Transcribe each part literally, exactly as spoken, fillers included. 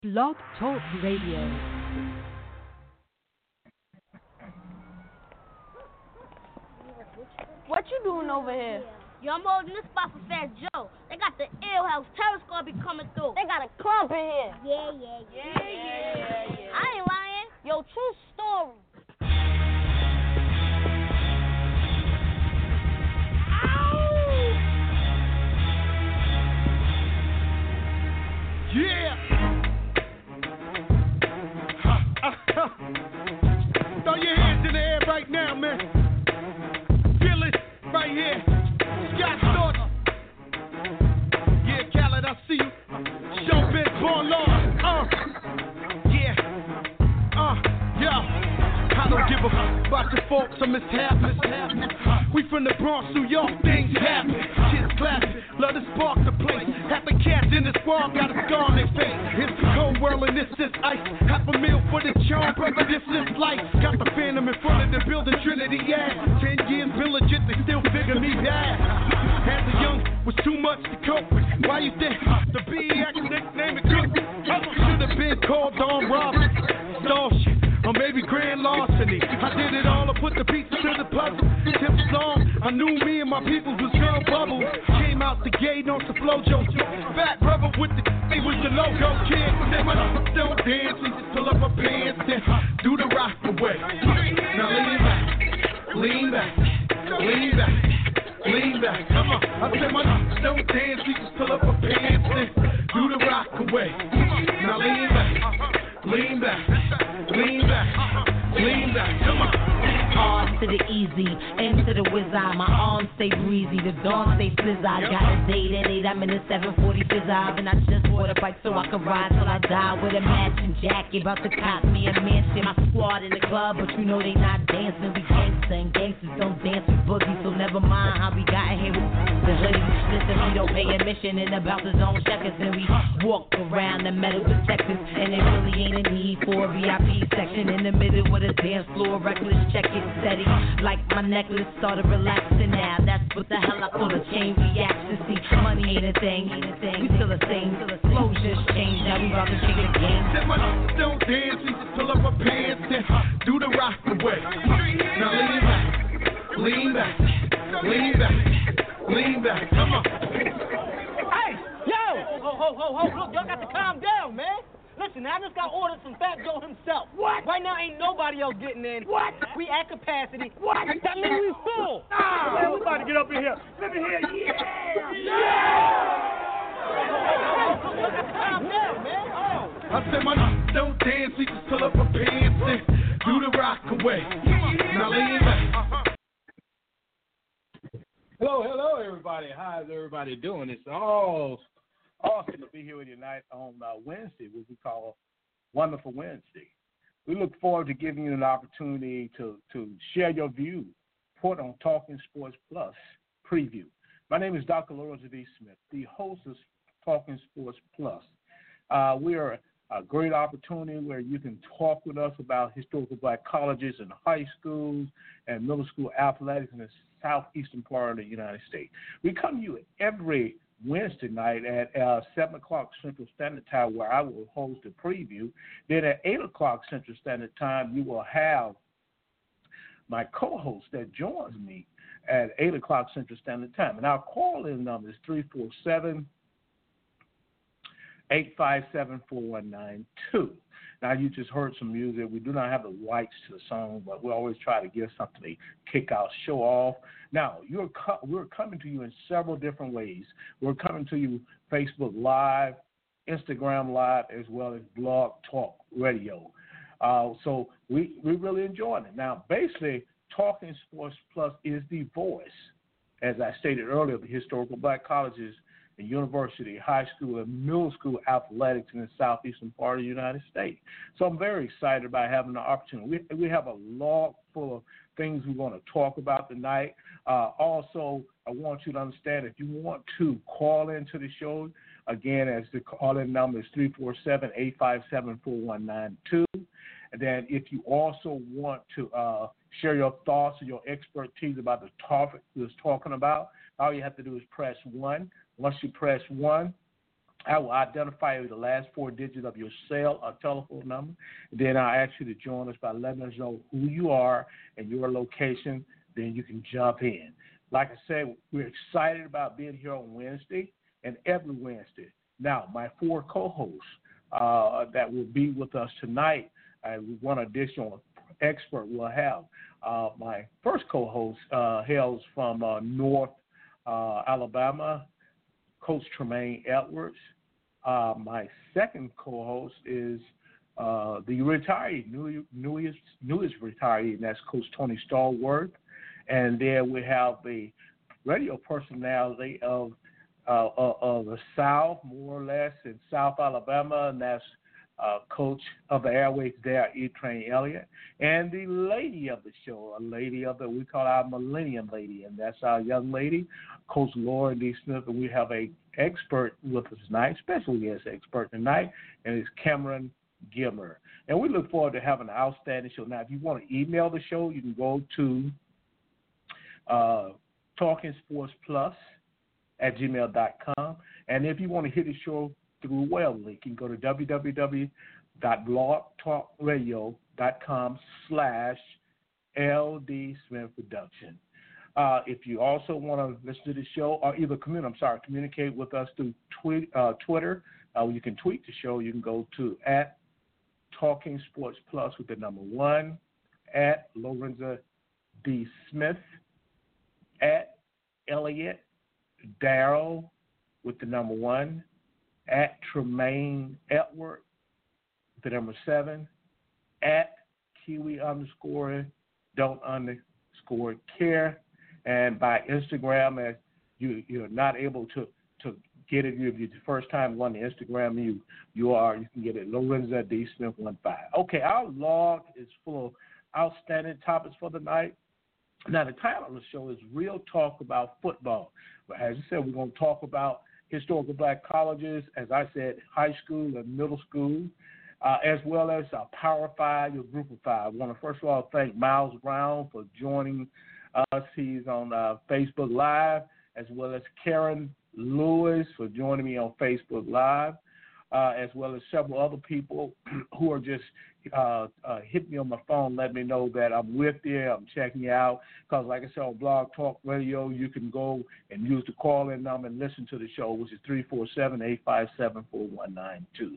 Blog Talk Radio. What you doing over here? Yo, I'm holding this spot for Fat Joe. They got the ill house. Terror's gonna be coming through. They got a club in here. Yeah, yeah, yeah, yeah, yeah, yeah, yeah. I ain't lying. Yo, true story. Yeah! Ha, ha, ha. Throw your hands in the air right now, man. Feel it right here. Scott Thornton. Yeah, Khaled, I see you. Showbiz, born law. Uh, yeah. Uh, yeah. I don't give a fuck about the folks or mishaps. We from the Bronx, New York, things happen. Kids clapping, love to spark the place. Half the cats in this world got a scar on their face. It's a cold world and this is ice. Half a meal for the charm, brother, this is life. Got the phantom in front of the building, Trinity, yeah. Ten years been legit, they still figure me bad. As a young, was too much to cope with. Why you think the B X nickname it cook? Should have been called Don Roberts. Stall shit. Or maybe grand larceny. I did it all, I put the pieces to the puzzle. Tips long, I knew me and my people was gun bubbles. Came out the gate on some flojo. Fat brother with the he was the logo kid. Said my don't dance, he just pull up my pants and do the rock away. Now lean back, lean back, lean back, lean back. Come on, I said my don't dance, he just pull up my pants and do the rock away. Now lean back, lean back. Lean back, lean back, come on. Hard to the easy, into the wizard. My arms stay breezy, the dawn stay flizz. I got a date at eight, I'm in a seven forty fizz. And I just bought a bike so I can ride till I die with a matching jacket. About to cop me a mansion. My squad in the club, but you know they not dancing. We gangsta and gangsters don't dance with boogie. So never mind how we got here with the hoodie. Listen, we don't pay admission and about the zone checkers. And we walk around the metal detectors. And it really ain't a need for a V I P section in the middle with a dance floor. Reckless, check it steady. Like my necklace started relaxing now. That's what the hell I call a chain reaction. See, money ain't a thing, ain't a thing. We still the same. Flow just changed. Now we about to shake the game. Said my don't dance, he just pull up my pants and do the rock away. Now lean back, lean back, lean back, lean back. Come on. Hey, yo! Ho, ho, ho, ho, look, y'all got to calm down, man. Listen, I just got orders from Fat Joe himself. What? Right now, ain't nobody else getting in. What? We at capacity. What? That means we full. Ah, man, we about to get up in here. Let me hear, yeah! Yeah! Calm down, man. Oh. I said my don't dance, he just pull up my pants and do the rock away. Now lean back. Hello, hello, everybody. How's everybody doing? It's all awesome to be here with you tonight on uh, Wednesday, which we call Wonderful Wednesday. We look forward to giving you an opportunity to, to share your view, report on Talking Sports Plus preview. My name is Doctor Lawrence V. Smith, the host of Talking Sports Plus. Uh, we are a great opportunity where you can talk with us about historical black colleges and high schools and middle school athletics in the southeastern part of the United States. We come to you every Wednesday night at uh, seven o'clock Central Standard Time, where I will host a preview. Then at eight o'clock Central Standard Time, you will have my co-host that joins me at eight o'clock Central Standard Time. And our call-in number is three four seven, eight five seven, four one nine two. Now, you just heard some music. We do not have the rights to the song, but we always try to give something to kick our show off. Now, you're co- we're coming to you in several different ways. We're coming to you Facebook Live, Instagram Live, as well as Blog Talk Radio. Uh, so we, we really enjoying it. Now, basically, Talking Sports Plus is the voice, as I stated earlier, of the historical black colleges and university, high school, and middle school athletics in the southeastern part of the United States. So I'm very excited about having the opportunity. We, we have a log full of things we want to talk about tonight. Uh, also, I want you to understand if you want to call into the show, again, as the call-in number is three four seven, eight five seven, four one nine two. And then if you also want to uh, share your thoughts or your expertise about the topic we was talking about, all you have to do is press one. Once you press one, I will identify the last four digits of your cell or telephone number. Then I'll ask you to join us by letting us know who you are and your location. Then you can jump in. Like I said, we're excited about being here on Wednesday and every Wednesday. Now, my four co-hosts uh, that will be with us tonight, uh, one additional expert we'll have. Uh, my first co-host uh, hails from uh, North uh, Alabama, Coach Tremaine Edwards. Uh, my second co-host is uh, the retiree, new, newest, newest retiree, and that's Coach Tony Stallworth. And then we have the radio personality of uh, of, of the South, more or less, in South Alabama, and that's uh, Coach of the Airways there, E. Train Elliott. And the lady of the show, a lady of the, we call our Millennium Lady, and that's our young lady, Coach Lauren D. Smith. And we have a expert with us tonight, special guest expert tonight, and it's Cameron Gimmer. And we look forward to having an outstanding show. Now, if you want to email the show, you can go to uh, Talking Sports Plus at gmail dot com. And if you want to hear the show through a web link, you can go to w w w dot blog talk radio dot com slash L D Smith Production. Uh, if you also want to listen to the show or either commun- I'm sorry, communicate with us through tweet, uh, Twitter, uh, you can tweet the show. You can go to at Talking Sports Plus with the number one, at Lorenza D. Smith, at Elliot Darrell with the number one, at Tremaine Edward with the number seven, at Kiwi underscore don't underscore care. And by Instagram, as you, you're not able to, to get it, if it's the first time on the Instagram, you you are, you can get it, Lorenza D. Smith one five. Okay, our log is full of outstanding topics for the night. Now, the title of the show is Real Talk About Football. But as I said, we're going to talk about historical black colleges, as I said, high school and middle school, uh, as well as uh, Power Five, your Group of Five. I want to first of all thank Miles Brown for joining us. He's on uh, Facebook Live, as well as Karen Lewis for joining me on Facebook Live, uh, as well as several other people who are just uh, uh, hit me on my phone, let me know that I'm with you, I'm checking you out. Because like I said, on Blog Talk Radio, you can go and use the call-in number and listen to the show, which is three four seven, eight five seven, four one nine two.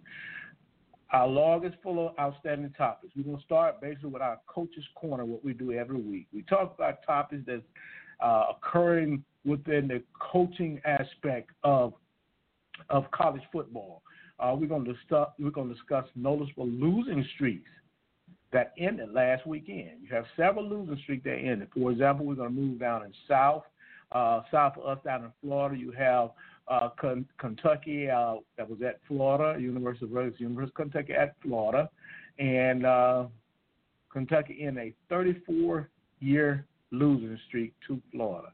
Our log is full of outstanding topics. We're going to start basically with our Coach's Corner, what we do every week. We talk about topics that's uh, occurring within the coaching aspect of of college football. Uh, we're going to discuss, we're going to discuss noticeable losing streaks that ended last weekend. You have several losing streaks that ended. For example, we're going to move down in south, uh, south of us down in Florida. You have uh, K- Kentucky uh, that was at Florida, University of Rutgers, University of Kentucky at Florida, and uh, Kentucky in a thirty-four-year losing streak to Florida.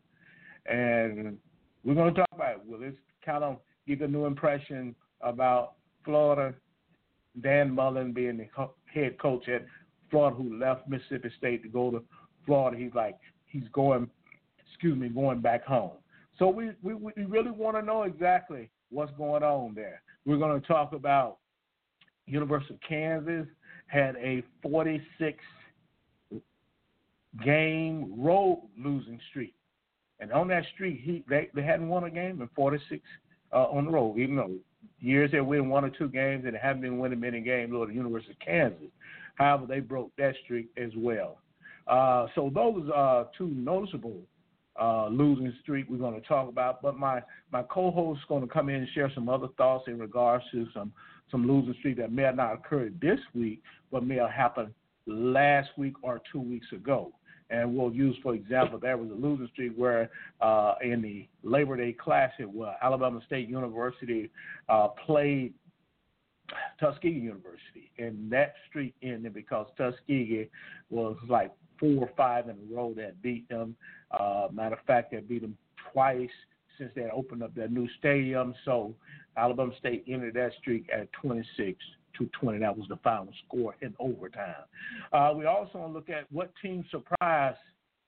And we're going to talk about it. Will this kind of give a new impression about Florida? Dan Mullen being the co- head coach at Florida, who left Mississippi State to go to Florida, he's like he's going, excuse me, going back home. So we we, we really want to know exactly what's going on there. We're going to talk about University of Kansas had a forty-six game road losing streak, and on that streak, he they, they hadn't won a game in forty-six uh, on the road, even though years they win one or two games and they haven't been winning many games at the University of Kansas. However, they broke that streak as well. Uh, so those are two noticeable uh, losing streak we're going to talk about. But my, my co-host is going to come in and share some other thoughts in regards to some, some losing streak that may have not occurred this week, but may have happened last week or two weeks ago. And we'll use, for example, there was a losing streak where uh, in the Labor Day Classic, where Alabama State University uh, played Tuskegee University, and that streak ended because Tuskegee was like four or five in a row that beat them. Uh, matter of fact, they beat them twice since they had opened up their new stadium. So Alabama State ended that streak at twenty-six to twenty. That was the final score in overtime. Uh, we also want to look at what team surprised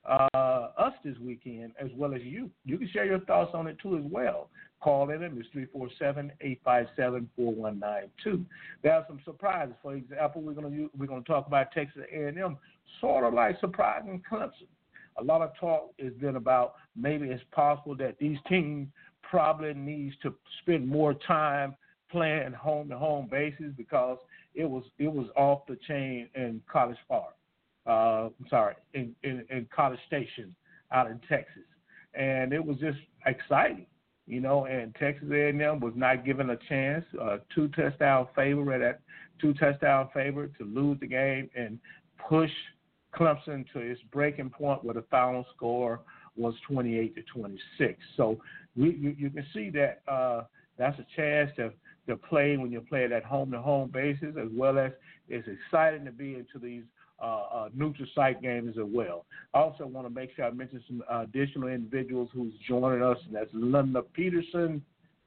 uh, us this weekend as well as you. You can share your thoughts on it too as well. Call in them. It's three four seven, eight five seven, four one nine two. There are some surprises. For example, we're going to we're going to talk about Texas A and M, sort of like surprising Clemson. A lot of talk has been about maybe it's possible that these teams probably needs to spend more time playing home-to-home basis because it was it was off the chain in College Park. Uh, I'm sorry, in, in, in College Station out in Texas, and it was just exciting. You know, and Texas A and M was not given a chance, uh, two touchdown favorite at two touchdown favorite to lose the game and push Clemson to its breaking point where the final score was twenty-eight to twenty-six. So we, you, you can see that uh, that's a chance to, to play when you play at home-to-home basis, as well as it's exciting to be into these Uh, uh, neutral site games as well. I also want to make sure I mention some uh, additional individuals who's joining us, and that's Linda Peterson,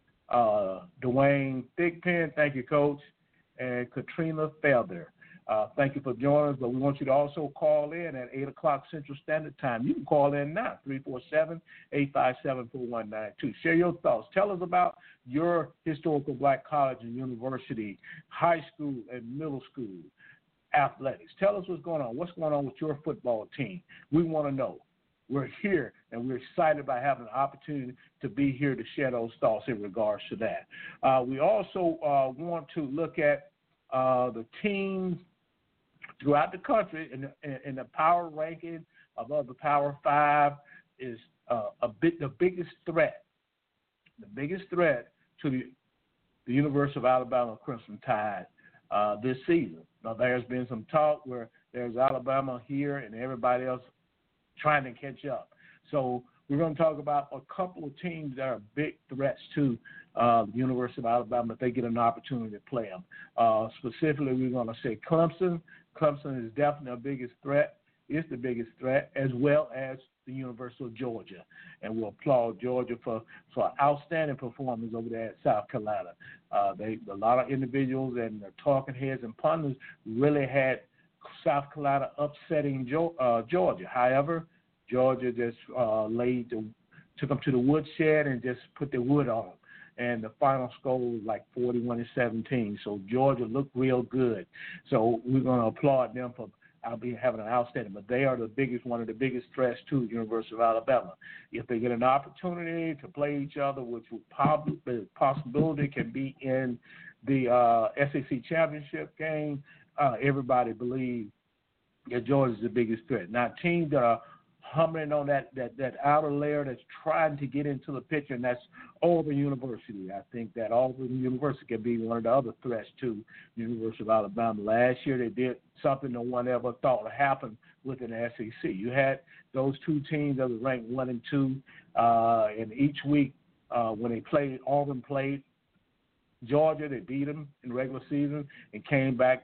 uh, Dwayne Thigpen, thank you, Coach, and Katrina Felder. Uh, thank you for joining us, but we want you to also call in at eight o'clock Central Standard Time. You can call in now, three four seven, eight five seven, four one nine two. Share your thoughts. Tell us about your historical black college and university, high school and middle school athletics. Tell us what's going on. What's going on with your football team? We want to know. We're here, and we're excited about having an opportunity to be here to share those thoughts in regards to that. Uh, we also uh, want to look at uh, the teams throughout the country, in the, in the power ranking above the Power Five is uh, a bit the biggest threat, the biggest threat to the, the University of Alabama Crimson Tide uh, this season. Now, there's been some talk where there's Alabama here and everybody else trying to catch up. So we're going to talk about a couple of teams that are big threats to uh, the University of Alabama if they get an opportunity to play them. Uh, specifically, we're going to say Clemson. Clemson is definitely the biggest threat. It's the biggest threat, as well as the University of Georgia. And we'll applaud Georgia for, for outstanding performance over there at South Carolina. Uh, they a lot of individuals and the talking heads and pundits really had South Carolina upsetting uh, Georgia. However, Georgia just uh, laid the, took them to the woodshed and just put the wood on them. And the final score was like forty-one to seventeen. So Georgia looked real good. So we're going to applaud them for I'll be having an outstanding, but they are the biggest, one of the biggest threats to the University of Alabama. If they get an opportunity to play each other, which will probably, the possibility can be in the uh, S E C championship game, uh, everybody believes that Georgia's the biggest threat. Now, teams that are humming on that, that, that outer layer that's trying to get into the picture, and that's Auburn University. I think that Auburn University can be one of the other threats to the University of Alabama. Last year they did something no one ever thought would happen within the S E C. You had those two teams that were ranked one and two, uh, and each week uh, when they played, Auburn played Georgia, they beat them in the regular season and came back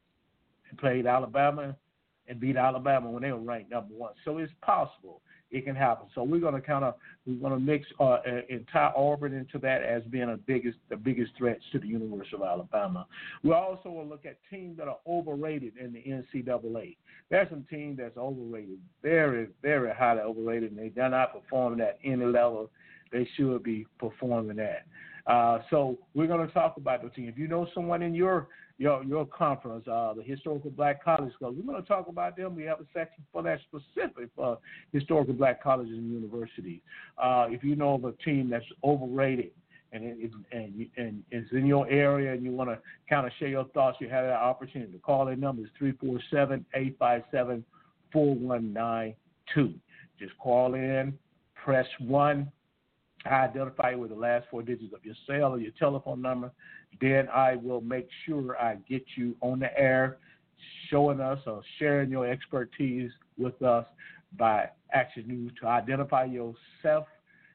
and played Alabama and beat Alabama when they were ranked number one. So it's possible. It can happen. So we're going to kind of we're going to mix uh, and tie Auburn into that as being a biggest the biggest threats to the University of Alabama. We also will look at teams that are overrated in the N C double A. There's some teams that's overrated, very very highly overrated, and they're not performing at any level they should be performing at. Uh, so we're going to talk about the team. If you know someone in your your your conference, uh, the Historical Black College Club, we're going to talk about them. We have a section for that specific for historical black colleges and universities. Uh, if you know of a team that's overrated and it, and and is in your area and you want to kind of share your thoughts, you have that opportunity. The call-in number is three four seven, eight five seven, four one nine two. Just call in, press one. I identify you with the last four digits of your cell or your telephone number. Then I will make sure I get you on the air, showing us or sharing your expertise with us by asking you to identify yourself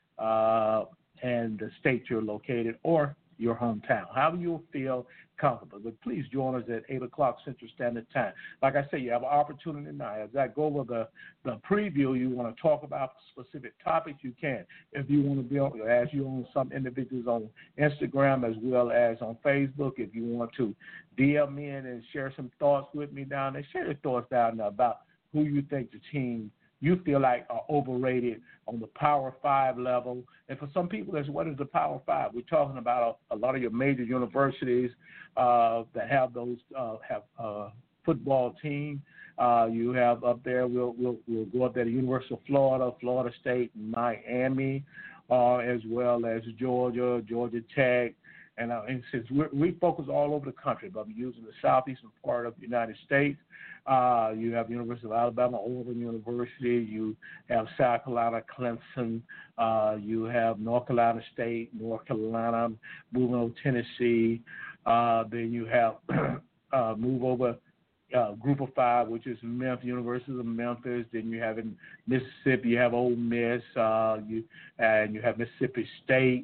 uh, and the state you're located or your hometown, however you feel comfortable. But please join us at eight o'clock Central Standard Time. Like I say, you have an opportunity now. As I go over the, the preview, you want to talk about specific topics, you can. If you want to be on, as you on some individuals on Instagram as well as on Facebook, if you want to D M in and share some thoughts with me down there, share your thoughts down there about who you think the team you feel like are overrated on the Power Five level. And for some people, that's what is the Power Five? We're talking about a, a lot of your major universities uh, that have those uh, have uh, football team. Uh, you have up there, we'll, we'll, we'll go up there to University of Florida, Florida State, Miami, uh, as well as Georgia, Georgia Tech. And, uh, and since we're, we focus all over the country, but we're using the southeastern part of the United States, uh, you have University of Alabama, Auburn University. You have South Carolina, Clemson. Uh, you have North Carolina State, North Carolina, moving over Tennessee. Uh, then you have uh, move over uh, Group of Five, which is Memphis, University of Memphis. Then you have in Mississippi, you have Ole Miss, uh, you and you have Mississippi State,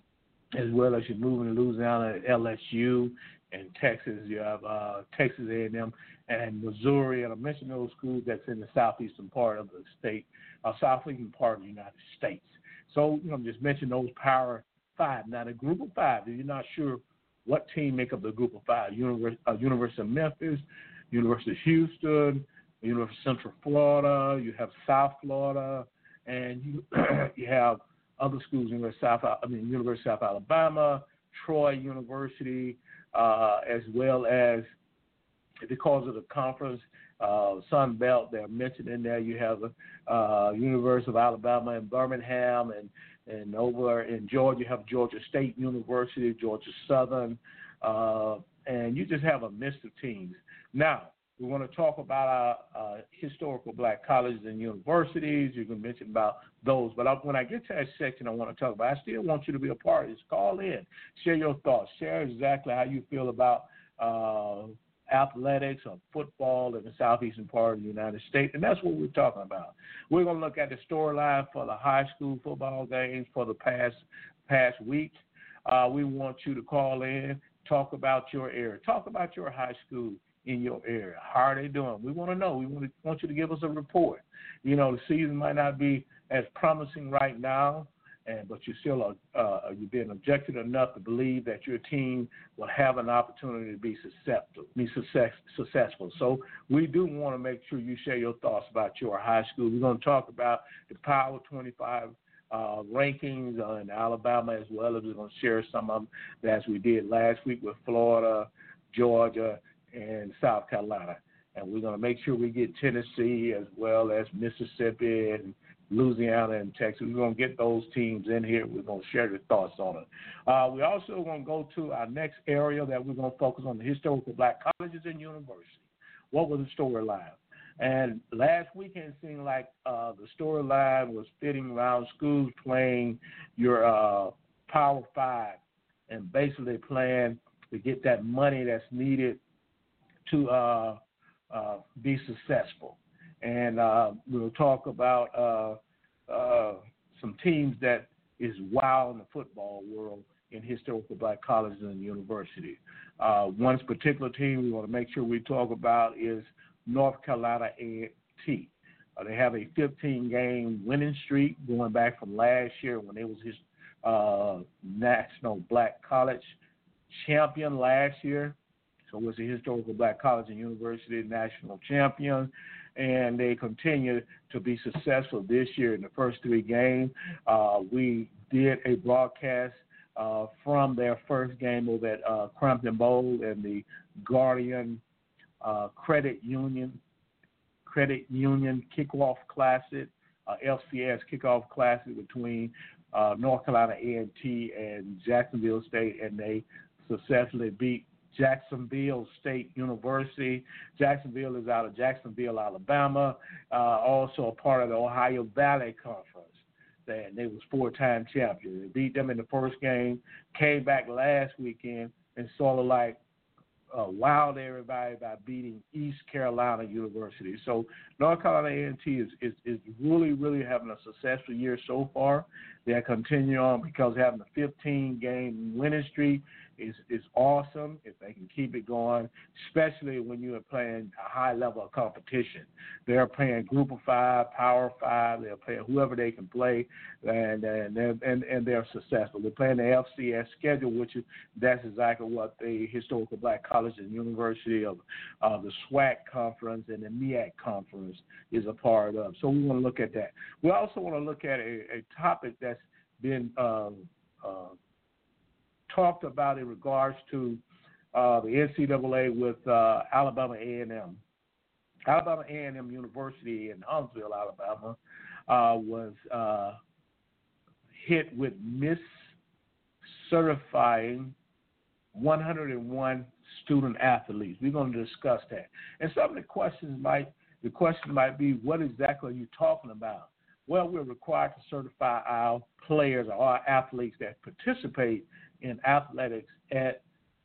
as well as you're moving to Louisiana at L S U. In Texas, you have uh, Texas A and M and Missouri. And I mentioned those schools that's in the southeastern part of the state, uh, southeastern part of the United States. So, you know, just mention those Power Five. Now, the Group of Five, if you're not sure what team make up the Group of Five, Univers- uh, University of Memphis, University of Houston, University of Central Florida, you have South Florida, and you you have other schools, University of South, I mean, University of South Alabama, Troy University, uh, as well as because of the conference, uh, Sun Belt, they're mentioned in there. You have uh, University of Alabama in Birmingham, and and over in Georgia, you have Georgia State University, Georgia Southern, uh, and you just have a mix of teams. Now, we want to talk about our uh, historical black colleges and universities. You can mention about those. But I, when I get to that section I want to talk about, I still want you to be a part of this. Call in. Share your thoughts. Share exactly how you feel about uh, athletics or football in the southeastern part of the United States. And that's what we're talking about. We're going to look at the storyline for the high school football games for the past, past week. Uh, we want you to call in, talk about your area. Talk about your high school in your area. How are they doing? We want to know. We want, to, want you to give us a report. You know, the season might not be as promising right now, and but you still are, uh, you're being objective enough to believe that your team will have an opportunity to be successful. Be success, successful. So we do want to make sure you share your thoughts about your high school. We're going to talk about the Power twenty-five uh, rankings uh, in Alabama, as well as we're going to share some of them as we did last week with Florida, Georgia, and South Carolina. And we're going to make sure we get Tennessee as well as Mississippi and Louisiana and Texas. We're going to get those teams in here. We're going to share your thoughts on it. Uh, we're also going to go to our next area that we're going to focus on, the historical black colleges and universities. What was the storyline? And last weekend seemed like uh, the storyline was fitting around schools playing your uh, Power Five and basically playing to get that money that's needed to uh, uh, be successful. And uh, we'll talk about uh, uh, some teams that is wild in the football world in historical black colleges and universities. Uh, one particular team we want to make sure we talk about is North Carolina A and T. Uh, they have a fifteen-game winning streak going back from last year when they was his uh, national black college champion last year. So it was a historical black college and university national champion, and they continue to be successful this year in the first three games. Uh, we did a broadcast uh, from their first game over at uh, Crampton Bowl and the Guardian uh, Credit Union Credit Union Kickoff Classic, uh, F C S Kickoff Classic between uh, North Carolina A and T and Jacksonville State, and they successfully beat Jacksonville State University. Jacksonville is out of Jacksonville, Alabama, uh, also a part of the Ohio Valley Conference. And they was four-time champions. They beat them in the first game, came back last weekend, and sort of like uh, wowed everybody by beating East Carolina University. So North Carolina A and T is, is, is really, really having a successful year so far. They're continuing on because having a fifteen-game winning streak, is is awesome if they can keep it going, especially when you're playing a high level of competition. They're playing Group of Five, Power Five. They're playing whoever they can play, and and they're, and, and they're successful. They're playing the F C S schedule, which is that's exactly what the Historical Black College and University of uh, the SWAC conference and the MEAC conference is a part of. So we want to look at that. We also want to look at a, a topic that's been um, uh, talked about in regards to uh, the N C double A with uh, Alabama A and M. Alabama A and M University in Huntsville, Alabama, uh, was uh, hit with miscertifying one hundred one student athletes. We're going to discuss that. And some of the questions might, the question might be, what exactly are you talking about? Well, we're required to certify our players or our athletes that participate in athletics at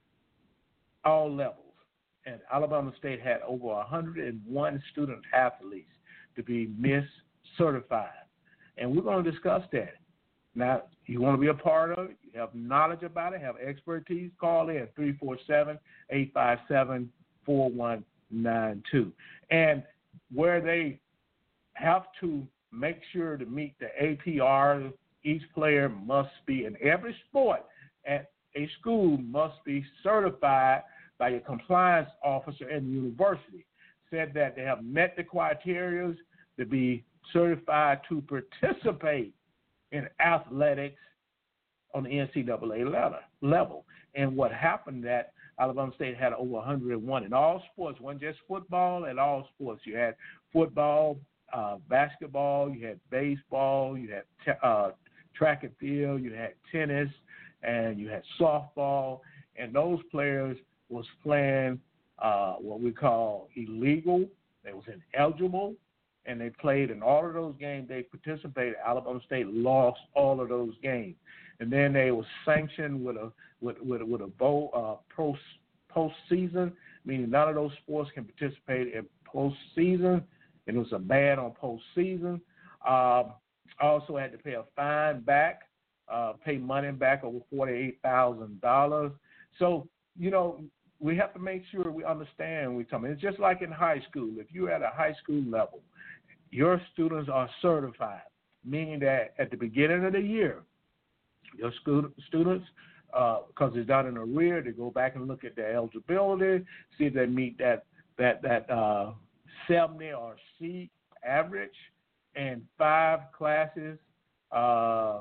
all levels. And Alabama State had over one hundred one student athletes to be mis-certified. And we're going to discuss that. Now, you want to be a part of it, you have knowledge about it, have expertise, call in three four seven, eight five seven, four one nine two. And where they have to make sure to meet the A P R, each player must be in every sport at a school must be certified by a compliance officer in the university. Said that they have met the criteria to be certified to participate in athletics on the N C double A level. And what happened that Alabama State had over one hundred one in all sports, wasn't just football, at all sports. You had football, uh, basketball, you had baseball, you had t- uh, track and field, you had tennis, and you had softball, and those players was playing uh, what we call illegal. They was ineligible, and they played in all of those games. They participated. Alabama State lost all of those games, and then they was sanctioned with a with with, with a bowl, uh, post postseason, meaning none of those sports can participate in postseason. And it was a ban on postseason. Uh, also had to pay a fine back. Uh, pay money back over forty-eight thousand dollars. So, you know, we have to make sure we understand we're talking. It's just like in high school. If you're at a high school level, your students are certified, meaning that at the beginning of the year, your school, students, because uh, it's done in arrear, they go back and look at their eligibility, see if they meet that that that uh, seventy or C average, and five classes. Uh,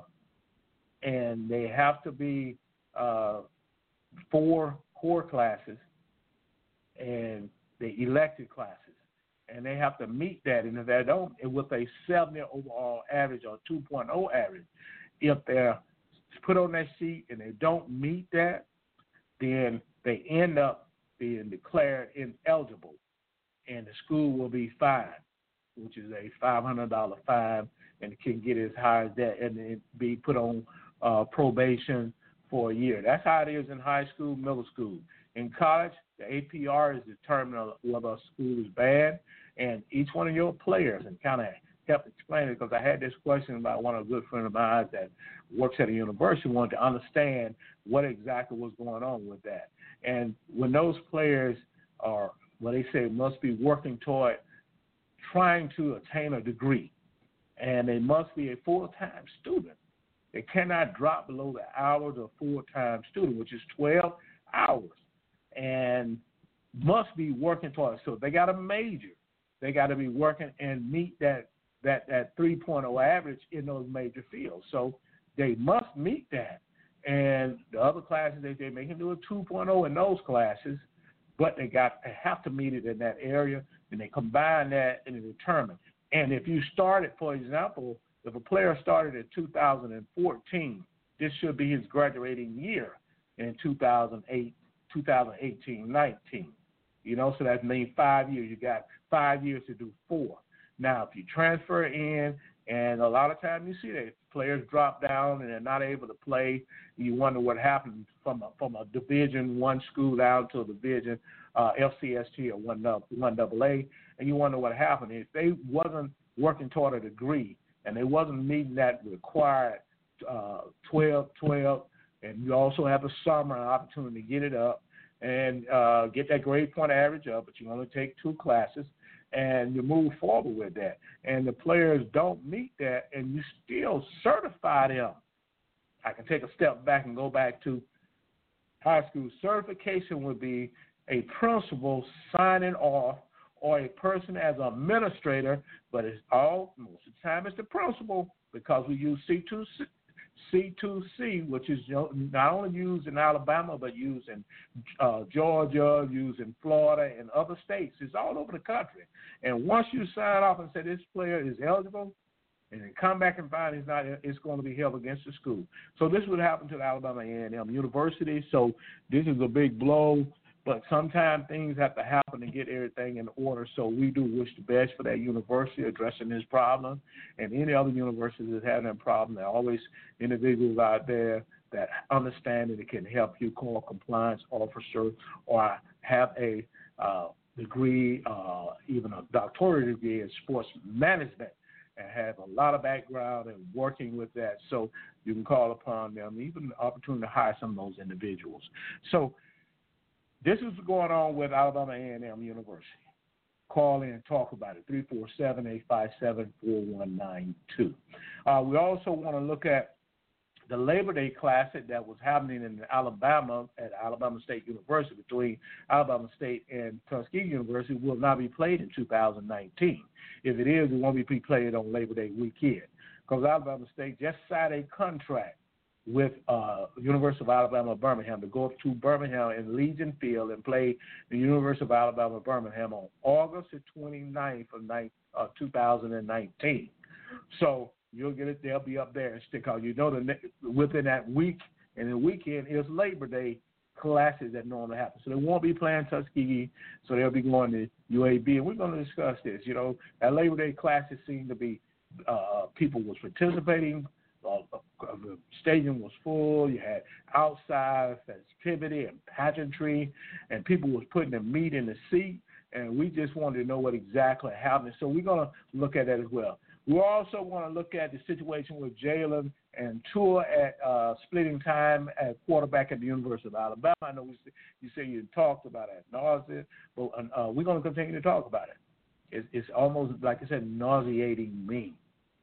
And they have to be uh, four core classes and the elected classes. And they have to meet that. And if they don't, with a seventy overall average or two point oh average, if they're put on that sheet and they don't meet that, then they end up being declared ineligible. And the school will be fined, which is a five hundred dollars fine, and it can get as high as that, and then be put on Uh, probation for a year. That's how it is in high school, middle school. In college, the A P R is determined whether a school is bad, and each one of your players, and kind of help explain it, because I had this question about one of a good friend of mine that works at a university, wanted to understand what exactly was going on with that. And when those players are, what they say, must be working toward trying to attain a degree, and they must be a full-time student. They cannot drop below the hours of full-time student, which is twelve hours, and must be working toward it. So they got a major. They got to be working and meet that that that three point oh average in those major fields. So they must meet that. And the other classes, they, they make them do a two point oh in those classes, but they got they have to meet it in that area, and they combine that and determine. And if you started, for example, if a player started in two thousand fourteen, this should be his graduating year in two thousand eight, two thousand eighteen, nineteen. You know, so that means five years. You got five years to do four. Now, if you transfer in, and a lot of times you see that players drop down and they're not able to play, you wonder what happened from a, from a Division One school down to a Division uh, F C S T or one one double A, and you wonder what happened. If they wasn't working toward a degree, and they wasn't meeting that required uh, twelve, twelve, and you also have a summer opportunity to get it up and uh, get that grade point average up, but you only take two classes, and you move forward with that. And the players don't meet that, and you still certify them. I can take a step back and go back to high school. Certification would be a principal signing off or a person as an administrator, but it's all, most of the time it's the principal, because we use C two C, C two C, which is not only used in Alabama, but used in uh, Georgia, used in Florida, and other states. It's all over the country. And once you sign off and say this player is eligible, and then come back and find he's not, it's going to be held against the school. So this would happen to the Alabama A and M University. So this is a big blow, but sometimes things have to happen to get everything in order. So we do wish the best for that university addressing this problem, and any other university that's having a problem. There are always individuals out there that understand that it can help you, call a compliance officer, or have a uh, degree, uh, even a doctorate degree in sports management, and have a lot of background in working with that. So you can call upon them, even the opportunity to hire some of those individuals. So this is going on with Alabama A and M University. Call in and talk about it, three four seven, eight five seven, four one nine two. Uh, we also want to look at the Labor Day Classic that was happening in Alabama at Alabama State University between Alabama State and Tuskegee University will not be played in two thousand nineteen. If it is, it won't be played on Labor Day weekend, because Alabama State just signed a contract with uh, University of Alabama Birmingham to go up to Birmingham and Legion Field and play the University of Alabama Birmingham on August the twenty-ninth of uh, two thousand nineteen. So you'll get it. They'll be up there and stick out. You know, the within that week and the weekend is Labor Day classes that normally happen. So they won't be playing Tuskegee, so they'll be going to U A B. And we're going to discuss this. You know, that Labor Day classes seem to be uh, people was participating. Uh, the stadium was full. You had outside festivity and pageantry, and people was putting their meat in the seat. And we just wanted to know what exactly happened. So we're going to look at that as well. We also want to look at the situation with Jalen and Tua at uh, splitting time at quarterback at the University of Alabama. I know we, you say you talked about it at nauseam, but uh, we're going to continue to talk about it. It's, it's almost, like I said, nauseating me.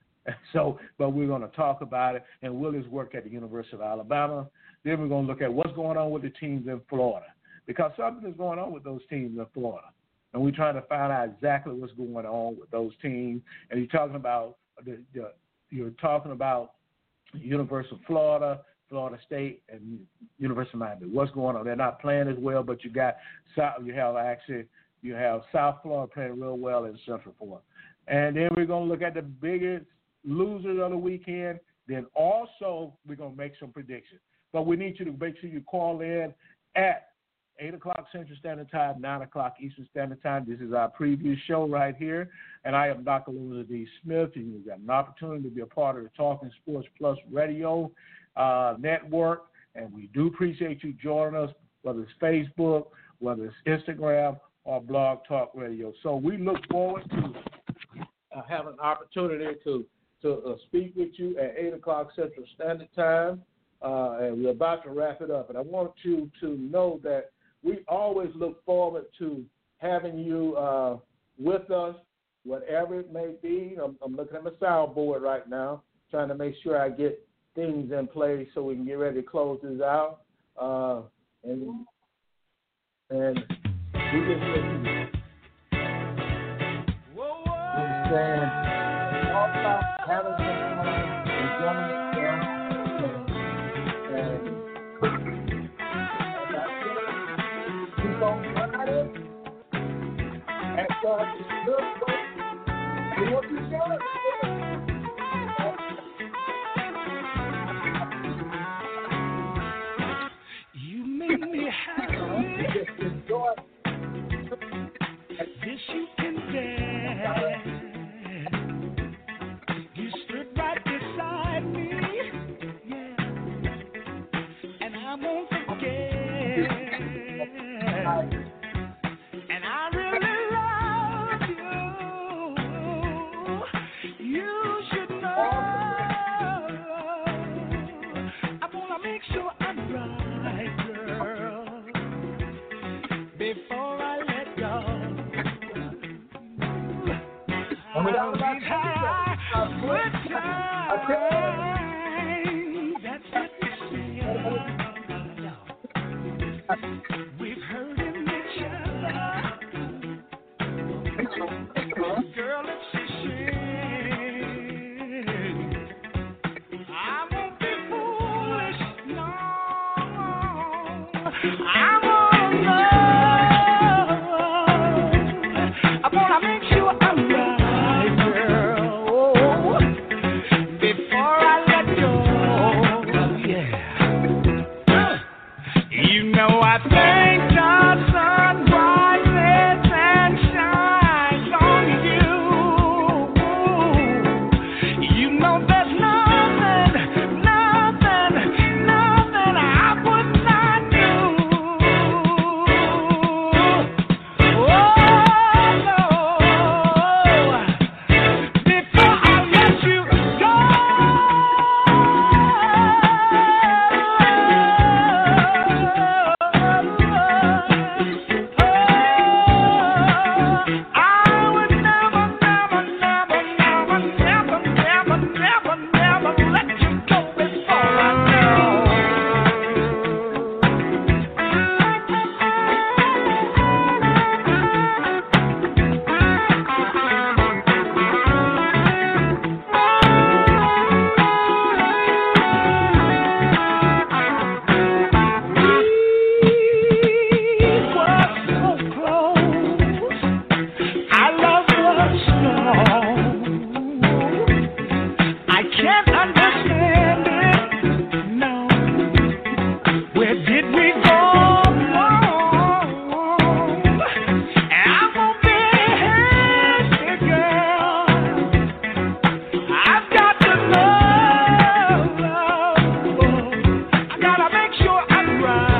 So, but we're going to talk about it, and Willie's work at the University of Alabama. Then we're going to look at what's going on with the teams in Florida, because something is going on with those teams in Florida. And we're trying to find out exactly what's going on with those teams. And you're talking about the, the you're talking about University of Florida, Florida State, and University of Miami. What's going on? They're not playing as well, but you got you have actually you have South Florida playing real well in Central Florida. And then we're going to look at the biggest losers of the weekend. Then also we're going to make some predictions. But we need you to make sure you call in at eight o'clock Central Standard Time, nine o'clock Eastern Standard Time. This is our preview show right here. And I am Doctor Lewis D. Smith. You've got an opportunity to be a part of the Talking Sports Plus Radio uh, network. And we do appreciate you joining us, whether it's Facebook, whether it's Instagram, or Blog Talk Radio. So we look forward to uh, having an opportunity to, to uh, speak with you at eight o'clock Central Standard Time. Uh, and we're about to wrap it up. And I want you to know that we always look forward to having you uh, with us, whatever it may be. I'm, I'm looking at my soundboard right now, trying to make sure I get things in place so we can get ready to close this out. Uh, and and we just listen. Whoa, whoa. Understand? All about having some fun, enjoying yourself, and keep on riding. And God just look for what you got. You make me happy. Just enjoy. This you can dance. You stood right beside me, yeah, and I won't forget. And I really love you. And we got about good time. That's what we say. We've heard it mentioned. Girl, it's a shame. I won't be foolish, no. I wanna know. I wanna make sure I'm right, girl, before I let go. Yeah. You know I think the sun rises and shines on you. You know there's nothing, nothing, nothing I would not do. Oh, no. Before I let you go. I would never, never, never, never, never, never, never, never let you go before I know. We were so close. Our love was strong. I can't understand it. No. Where did we go wrong? And I'm gonna be hasty, girl. I've got to know. I gotta make sure I'm right.